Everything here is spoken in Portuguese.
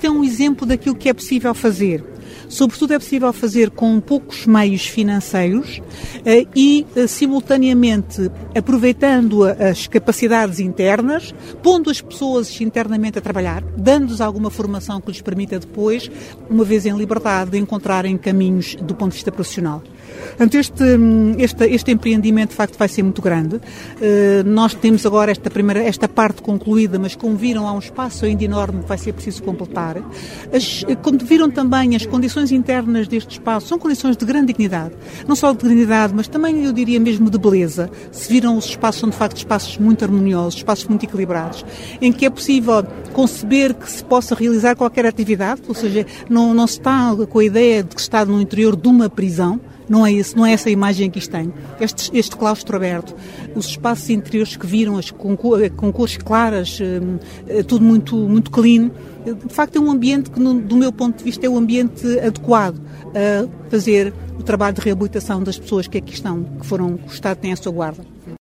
isto é um exemplo daquilo que é possível fazer. Sobretudo é possível fazer com poucos meios financeiros e, simultaneamente, aproveitando as capacidades internas, pondo as pessoas internamente a trabalhar, dando-lhes alguma formação que lhes permita depois, uma vez em liberdade, de encontrarem caminhos do ponto de vista profissional. Portanto, este empreendimento, de facto, vai ser muito grande. Nós temos agora esta parte concluída, mas como viram, há um espaço ainda enorme que vai ser preciso completar. Como viram também, as condições internas deste espaço são condições de grande dignidade. Não só de dignidade, mas também, eu diria mesmo, de beleza. Se viram, os espaços são, de facto, espaços muito harmoniosos, espaços muito equilibrados, em que é possível conceber que se possa realizar qualquer atividade, ou seja, não se está com a ideia de que se está no interior de uma prisão. Não é essa a imagem que isto tem. Este claustro aberto, os espaços interiores que viram, com cores claras, tudo muito clean. De facto, é um ambiente que, do meu ponto de vista, é um ambiente adequado a fazer o trabalho de reabilitação das pessoas que aqui estão, que o Estado tem à sua guarda.